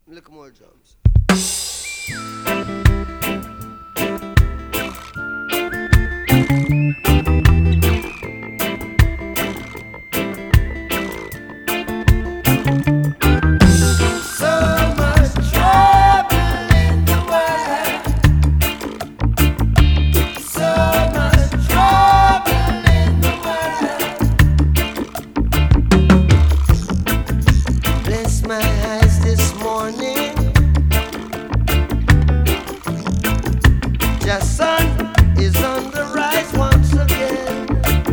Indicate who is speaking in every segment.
Speaker 1: Look more drums. So much trouble in the world. So much trouble in the world. Bless my eyes this morning. The sun is on the rise once again.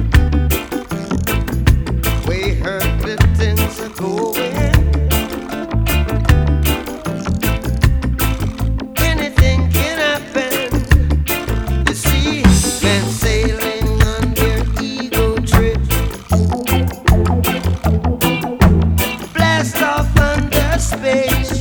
Speaker 1: We heard that things are going. Anything can happen. You see, men sailing on their ego trip. Blast off on their space.